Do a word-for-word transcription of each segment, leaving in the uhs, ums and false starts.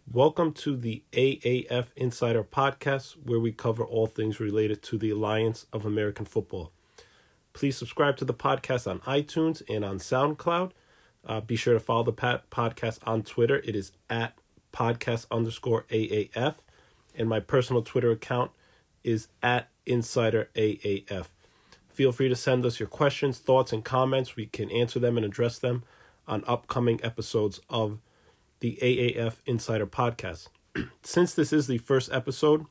Welcome to the A A F Insider Podcast, where we cover all things related to the Alliance of American Football. Please subscribe to the podcast on iTunes and on SoundCloud. Uh, be sure to follow the pat- podcast on Twitter. It is at podcast underscore A A F. And my personal Twitter account is at Insider A A F. Feel free to send us your questions, thoughts, and comments. We can answer them and address them on upcoming episodes of the A A F Insider Podcast. Since this is the first episode,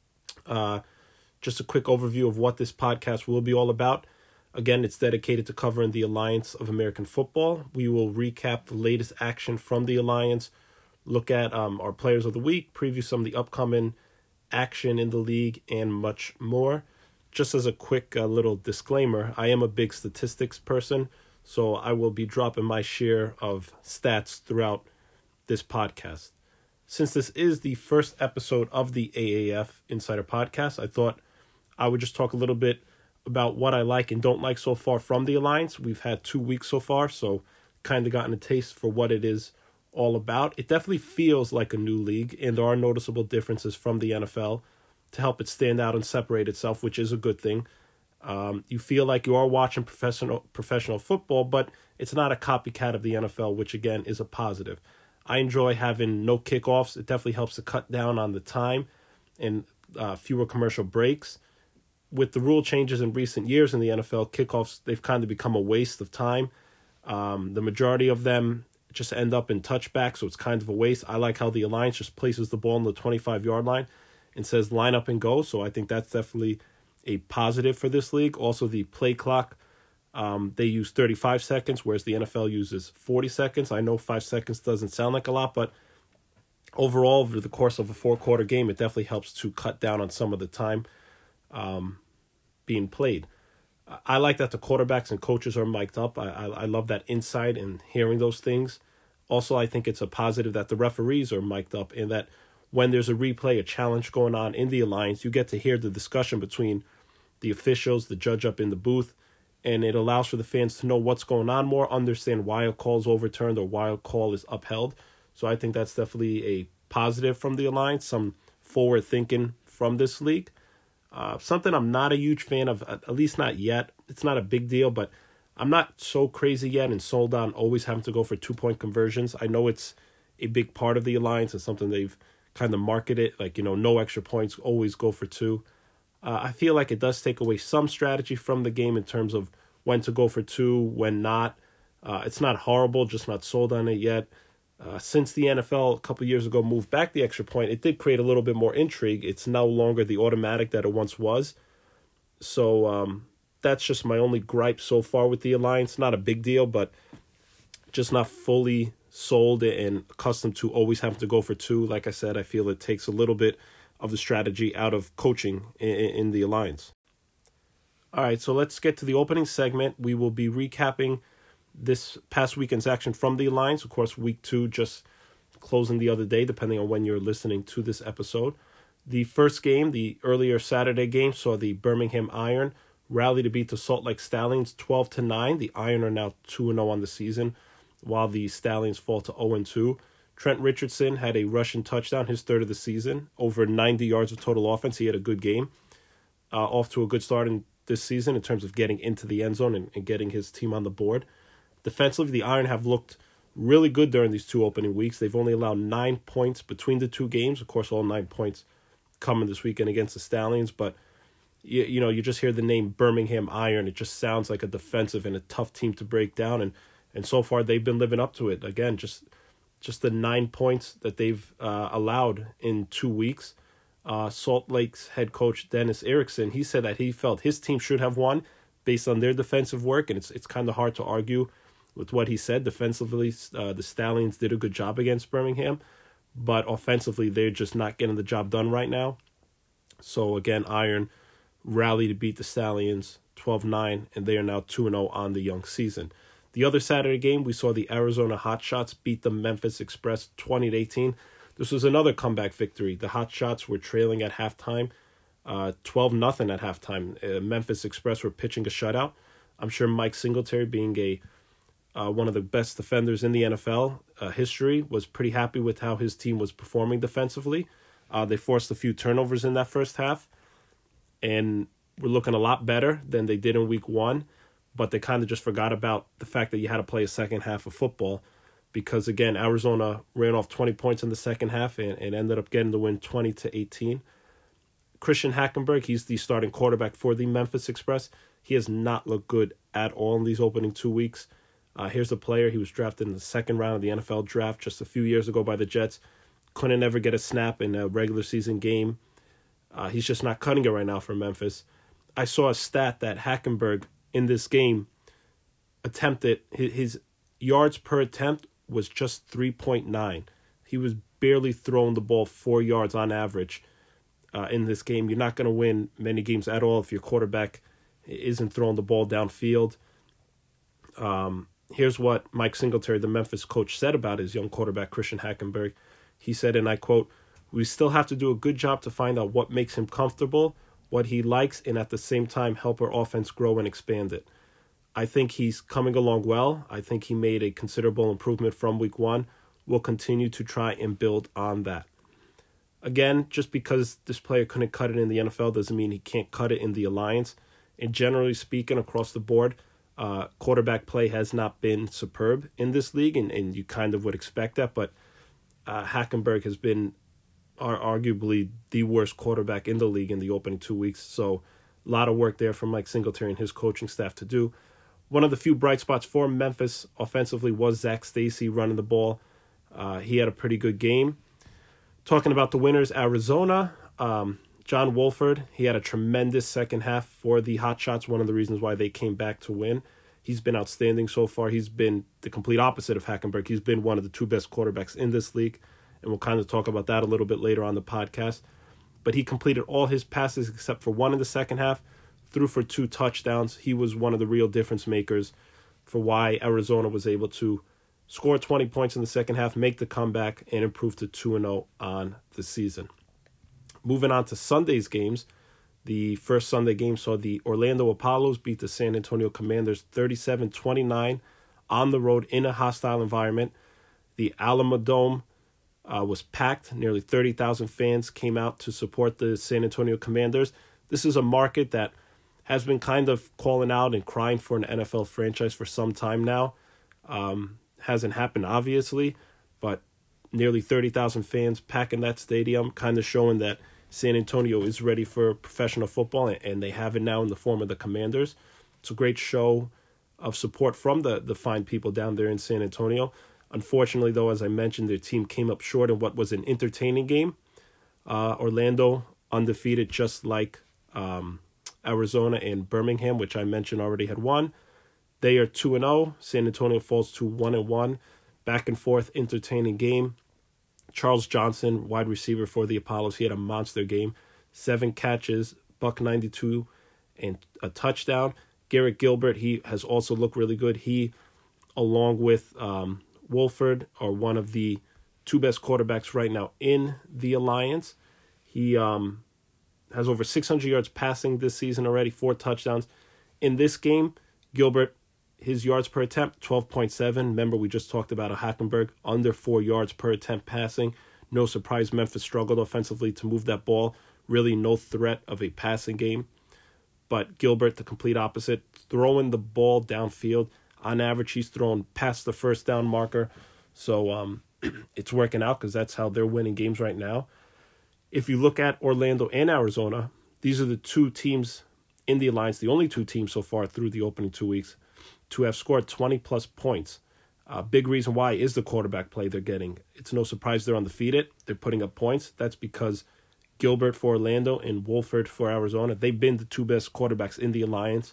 uh, just a quick overview of what this podcast will be all about. Again, it's dedicated to covering the Alliance of American Football. We will recap the latest action from the Alliance, look at um, our players of the week, preview some of the upcoming action in the league, and much more. Just as a quick uh, little disclaimer, I am a big statistics person, so I will be dropping my share of stats throughout this podcast. Since this is the first episode of the A A F Insider Podcast, I thought I would just talk a little bit about what I like and don't like so far from the Alliance. We've had two weeks so far, so kind of gotten a taste for what it is all about. It definitely feels like a new league, and there are noticeable differences from the N F L to help it stand out and separate itself, which is a good thing. Um, you feel like you are watching professional professional football, but it's not a copycat of the N F L, which again is a positive. I enjoy having no kickoffs. It definitely helps to cut down on the time and uh, fewer commercial breaks. With the rule changes in recent years in the N F L, kickoffs, they've kind of become a waste of time. Um, the majority of them just end up in touchbacks, so it's kind of a waste. I like how the Alliance just places the ball on the twenty-five-yard line and says line up and go, so I think that's definitely a positive for this league. Also, the play clock, Um, they use thirty-five seconds, whereas the N F L uses forty seconds. I know five seconds doesn't sound like a lot, but overall, over the course of a four-quarter game, it definitely helps to cut down on some of the time um, being played. I like that the quarterbacks and coaches are mic'd up. I, I, I love that insight and hearing those things. Also, I think it's a positive that the referees are mic'd up and that when there's a replay, a challenge going on in the Alliance, you get to hear the discussion between the officials, the judge up in the booth, and it allows for the fans to know what's going on more, understand why a call is overturned or why a call is upheld. So I think that's definitely a positive from the Alliance, some forward thinking from this league. Uh, something I'm not a huge fan of, at least not yet. It's not a big deal, but I'm not so crazy yet and sold on always having to go for two-point conversions. I know it's a big part of the Alliance. It's something they've kind of marketed, like, you know, no extra points, always go for two. Uh, I feel like it does take away some strategy from the game in terms of when to go for two, when not. Uh, it's not horrible, just not sold on it yet. Uh, since the N F L a couple years ago moved back the extra point, it did create a little bit more intrigue. It's no longer the automatic that it once was. So um, that's just my only gripe so far with the Alliance. Not a big deal, but just not fully sold and accustomed to always having to go for two. Like I said, I feel it takes a little bit of the strategy out of coaching in, in the Alliance. All right, so let's get to the opening segment. We will be recapping this past weekend's action from the Alliance. Of course, week two just closing the other day, depending on when you're listening to this episode. The first game, the earlier Saturday game, saw the Birmingham Iron rally to beat the Salt Lake Stallions twelve to nine. The Iron are now two and oh on the season, while the Stallions fall to oh and two. Trent Richardson had a rushing touchdown, his third of the season, over ninety yards of total offense. He had a good game, uh, off to a good start in this season in terms of getting into the end zone and, and getting his team on the board. Defensively, the Iron have looked really good during these two opening weeks. They've only allowed nine points between the two games. Of course, all nine points coming this weekend against the Stallions, but you, you know, you just hear the name Birmingham Iron. It just sounds like a defensive and a tough team to break down, and and so far they've been living up to it. Again, just just the nine points that they've uh, allowed in two weeks. Uh, Salt Lake's head coach, Dennis Erickson, he said that he felt his team should have won based on their defensive work, and it's it's kind of hard to argue with what he said. Defensively, uh, the Stallions did a good job against Birmingham, but offensively, they're just not getting the job done right now. So again, Iron rally to beat the Stallions twelve nine, and they are now two and oh on the young season. The other Saturday game, we saw the Arizona Hotshots beat the Memphis Express twenty to eighteen. This was another comeback victory. The Hotshots were trailing at halftime, uh, twelve nothing at halftime. Uh, Memphis Express were pitching a shutout. I'm sure Mike Singletary, being a uh, one of the best defenders in the N F L uh, history, was pretty happy with how his team was performing defensively. Uh, they forced a few turnovers in that first half, and were looking a lot better than they did in week one, but they kind of just forgot about the fact that you had to play a second half of football because, again, Arizona ran off twenty points in the second half and, and ended up getting the win twenty to eighteen. Christian Hackenberg, he's the starting quarterback for the Memphis Express. He has not looked good at all in these opening two weeks. Uh, here's a player. He was drafted in the second round of the N F L draft just a few years ago by the Jets. Couldn't ever get a snap in a regular season game. Uh, he's just not cutting it right now for Memphis. I saw a stat that Hackenberg in this game attempted, his, his yards per attempt was just three point nine. He was barely throwing the ball four yards on average uh, in this game. You're not going to win many games at all if your quarterback isn't throwing the ball downfield. Um, here's what Mike Singletary, the Memphis coach, said about his young quarterback, Christian Hackenberg. He said, and I quote, "We still have to do a good job to find out what makes him comfortable, what he likes, and at the same time help our offense grow and expand it. I think he's coming along well. I think he made a considerable improvement from week one. We'll continue to try and build on that." Again, just because this player couldn't cut it in the N F L doesn't mean he can't cut it in the Alliance. And generally speaking, across the board, uh, quarterback play has not been superb in this league, and, and you kind of would expect that, but uh, Hackenberg has been are arguably the worst quarterback in the league in the opening two weeks. So a lot of work there for Mike Singletary and his coaching staff to do. One of the few bright spots for Memphis offensively was Zach Stacy running the ball. Uh, he had a pretty good game. Talking about the winners, Arizona, um, John Wolford, he had a tremendous second half for the Hotshots, one of the reasons why they came back to win. He's been outstanding so far. He's been the complete opposite of Hackenberg. He's been one of the two best quarterbacks in this league, and we'll kind of talk about that a little bit later on the podcast. But he completed all his passes except for one in the second half, threw for two touchdowns. He was one of the real difference makers for why Arizona was able to score twenty points in the second half, make the comeback, and improve to two and oh on the season. Moving on to Sunday's games, the first Sunday game saw the Orlando Apollos beat the San Antonio Commanders thirty-seven twenty-nine on the road in a hostile environment. The Alamodome uh, was packed. Nearly thirty thousand fans came out to support the San Antonio Commanders. This is a market that has been kind of calling out and crying for an N F L franchise for some time now. Um, hasn't happened, obviously, but nearly thirty thousand fans packing that stadium, kind of showing that San Antonio is ready for professional football, and they have it now in the form of the Commanders. It's a great show of support from the, the fine people down there in San Antonio. Unfortunately, though, as I mentioned, their team came up short in what was an entertaining game. Uh, Orlando undefeated, just like um, Arizona and Birmingham, which I mentioned already had won. They are two and oh. San Antonio falls to one and one. Back and forth, entertaining game. Charles Johnson, wide receiver for the Apollos, he had a monster game. Seven catches, buck ninety-two, and a touchdown. Garrett Gilbert, he has also looked really good. He, along with um, Wolford, are one of the two best quarterbacks right now in the Alliance. He um, has over six hundred yards passing this season already, four touchdowns. In this game, Gilbert, his yards per attempt, twelve point seven. Remember, we just talked about a Hackenberg, under four yards per attempt passing. No surprise, Memphis struggled offensively to move that ball. Really no threat of a passing game. But Gilbert, the complete opposite, throwing the ball downfield. On average, he's thrown past the first down marker. So um, it's working out because that's how they're winning games right now. If you look at Orlando and Arizona, these are the two teams in the Alliance, the only two teams so far through the opening two weeks, to have scored twenty-plus points. A uh, big reason why is the quarterback play they're getting. It's no surprise they're undefeated. They're putting up points. That's because Gilbert for Orlando and Wolford for Arizona, they've been the two best quarterbacks in the Alliance,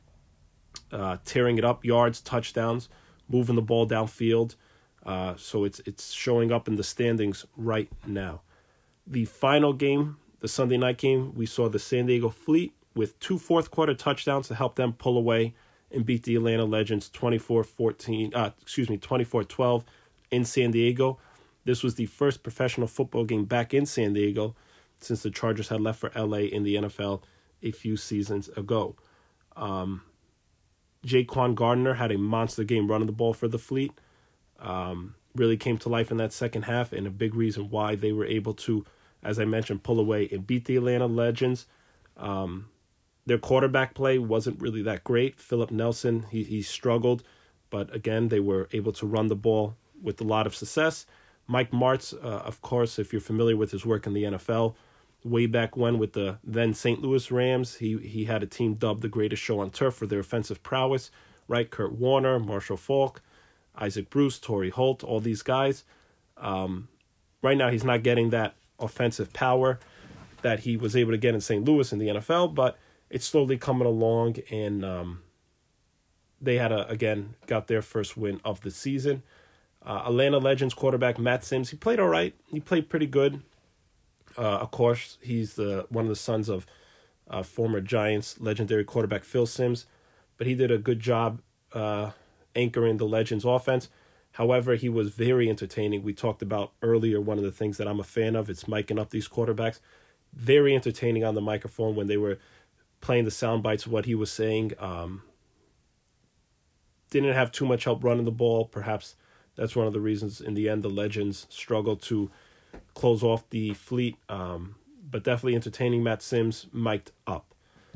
uh, tearing it up, yards, touchdowns, moving the ball downfield. Uh, so it's it's showing up in the standings right now. The final game, the Sunday night game, we saw the San Diego Fleet with two fourth-quarter touchdowns to help them pull away and beat the Atlanta Legends twenty-four fourteen, uh, excuse me, twenty-four twelve in San Diego. This was the first professional football game back in San Diego since the Chargers had left for L A in the N F L a few seasons ago. Um, Jaquan Gardner had a monster game running the ball for the Fleet. Um, really came to life in that second half, and a big reason why they were able to, as I mentioned, pull away and beat the Atlanta Legends. Um, their quarterback play wasn't really that great. Philip Nelson, he, he struggled, but again, they were able to run the ball with a lot of success. Mike Martz, uh, of course, if you're familiar with his work in the N F L, way back when with the then Saint Louis Rams, he he had a team dubbed the greatest show on turf for their offensive prowess, right? Kurt Warner, Marshall Faulk, Isaac Bruce, Torrey Holt, all these guys. Um, right now, he's not getting that offensive power that he was able to get in Saint Louis in the N F L, but it's slowly coming along, and um, they had, a, again, got their first win of the season. Uh, Atlanta Legends quarterback Matt Sims, he played all right. He played pretty good. Uh, of course, he's the one of the sons of uh, former Giants legendary quarterback Phil Simms, but he did a good job uh, anchoring the Legends offense. However, he was very entertaining. We talked about earlier one of the things that I'm a fan of. It's miking up these quarterbacks. Very entertaining on the microphone when they were playing the sound bites of what he was saying. Um, didn't have too much help running the ball. Perhaps that's one of the reasons in the end the Legends struggled to close off the Fleet. Um, but definitely entertaining. Matt Sims mic'd up.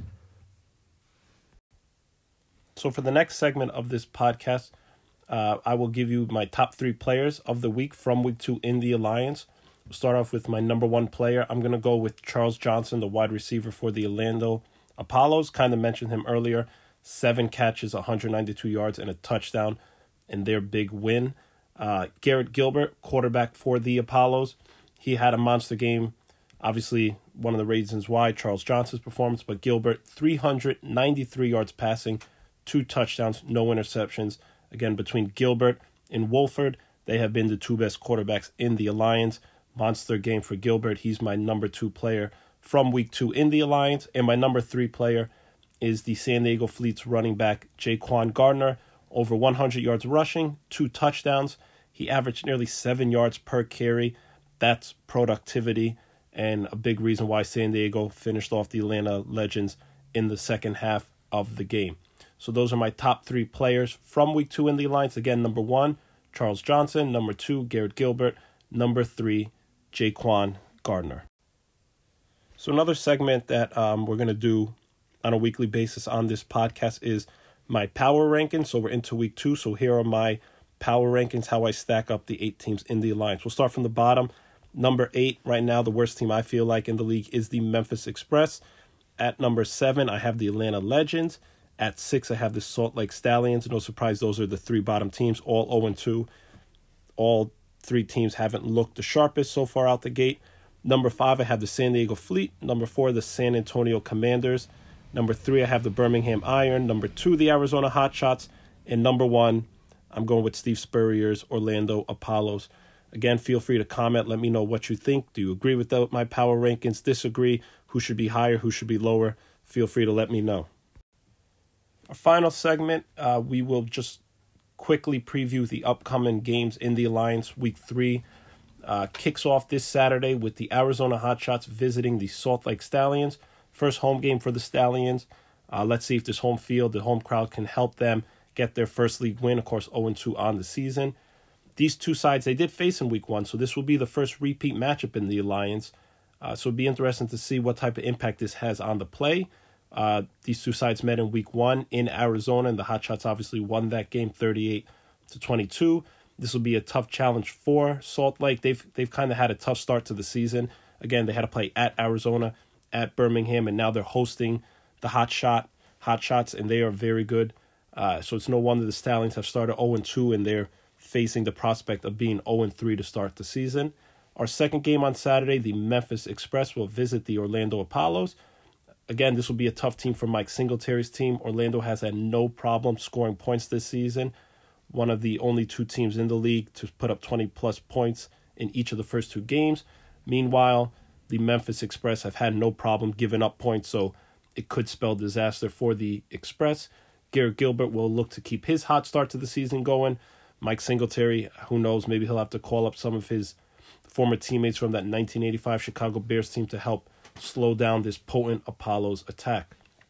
So for the next segment of this podcast, uh, I will give you my top three players of the week from week two in the Alliance. We'll start off with my number one player. I'm going to go with Charles Johnson, the wide receiver for the Orlando Apollos. Kind of mentioned him earlier. Seven catches, one hundred ninety-two yards, and a touchdown in their big win. Uh, Garrett Gilbert, quarterback for the Apollos. He had a monster game. Obviously, one of the reasons why Charles Johnson's performance, but Gilbert, three hundred ninety-three yards passing, two touchdowns, no interceptions. Again, between Gilbert and Wolford, they have been the two best quarterbacks in the Alliance. Monster game for Gilbert. He's my number two player from week two in the Alliance. And my number three player is the San Diego Fleet's running back, Jaquan Gardner. Over one hundred yards rushing, two touchdowns. He averaged nearly seven yards per carry. That's productivity, and a big reason why San Diego finished off the Atlanta Legends in the second half of the game. So those are my top three players from week two in the Alliance. Again, number one, Charles Johnson. Number two, Garrett Gilbert. Number three, Jaquan Gardner. So another segment that um, we're going to do on a weekly basis on this podcast is my power rankings. So we're into week two. So here are my power rankings, how I stack up the eight teams in the Alliance. We'll start from the bottom. Number eight, right now, the worst team I feel like in the league is the Memphis Express. At number seven, I have the Atlanta Legends. At six, I have the Salt Lake Stallions. No surprise, those are the three bottom teams, all oh and two. All three teams haven't looked the sharpest so far out the gate. Number five, I have the San Diego Fleet. Number four, the San Antonio Commanders. Number three, I have the Birmingham Iron. Number two, the Arizona Hotshots. And number one, I'm going with Steve Spurrier's Orlando Apollos. Again, feel free to comment. Let me know what you think. Do you agree with the, my power rankings? Disagree? Who should be higher? Who should be lower? Feel free to let me know. Our final segment, uh, we will just quickly preview the upcoming games in the Alliance. Week three uh, kicks off this Saturday with the Arizona Hotshots visiting the Salt Lake Stallions. First home game for the Stallions. Uh, let's see if this home field, the home crowd, can help them get their first league win. Of course, oh and two on the season. These two sides, they did face in week one, so this will be the first repeat matchup in the Alliance. Uh, so it'll be interesting to see what type of impact this has on the play. Uh, these two sides met in week one in Arizona, and the Hotshots obviously won that game thirty-eight to twenty-two. This will be a tough challenge for Salt Lake. They've they've kind of had a tough start to the season. Again, they had to play at Arizona, at Birmingham, and now they're hosting the Hotshot Hotshots, and they are very good. Uh, so it's no wonder the Stallions have started oh and two, and they're facing the prospect of being oh and three to start the season. Our second game on Saturday, the Memphis Express will visit the Orlando Apollos. Again, this will be a tough team for Mike Singletary's team. Orlando has had no problem scoring points this season. One of the only two teams in the league to put up twenty-plus points in each of the first two games. Meanwhile, the Memphis Express have had no problem giving up points, so it could spell disaster for the Express. Garrett Gilbert will look to keep his hot start to the season going. Mike Singletary, who knows, maybe he'll have to call up some of his former teammates from that nineteen eighty-five Chicago Bears team to help slow down this potent Apollos attack.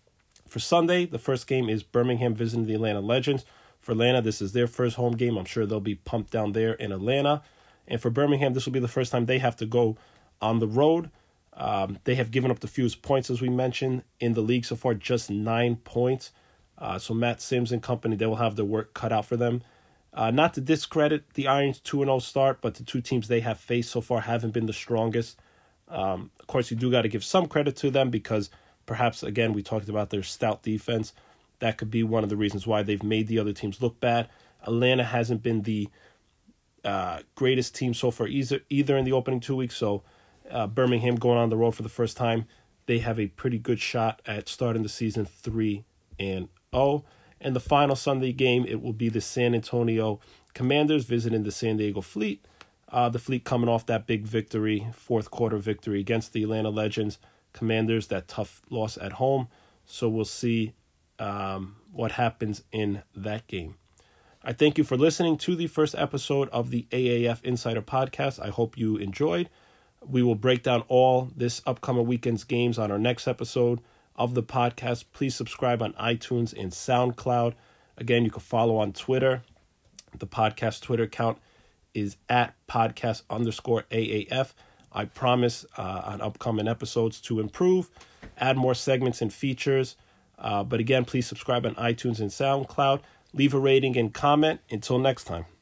For Sunday, the first game is Birmingham visiting the Atlanta Legends. For Atlanta, this is their first home game. I'm sure they'll be pumped down there in Atlanta. And for Birmingham, this will be the first time they have to go on the road. Um, they have given up the fewest points, as we mentioned, in the league so far, just nine points. Uh, so Matt Sims and company, they will have their work cut out for them. Uh, not to discredit the Irons' two and oh start, but the two teams they have faced so far haven't been the strongest. Um, of course, you do got to give some credit to them because perhaps, again, we talked about their stout defense. That could be one of the reasons why they've made the other teams look bad. Atlanta hasn't been the uh, greatest team so far either, either in the opening two weeks. So uh, Birmingham going on the road for the first time, they have a pretty good shot at starting the season three and oh. And the final Sunday game, it will be the San Antonio Commanders visiting the San Diego Fleet. Uh, the Fleet coming off that big victory, fourth quarter victory against the Atlanta Legends. Commanders, that tough loss at home. So we'll see um, what happens in that game. I thank you for listening to the first episode of the A A F Insider Podcast. I hope you enjoyed. We will break down all this upcoming weekend's games on our next episode of the podcast. Please subscribe on iTunes and SoundCloud. Again, you can follow on Twitter. The podcast Twitter account is at podcast underscore AAF. I promise uh, on upcoming episodes to improve, add more segments and features. Uh, but again, please subscribe on iTunes and SoundCloud. Leave a rating and comment. Until next time.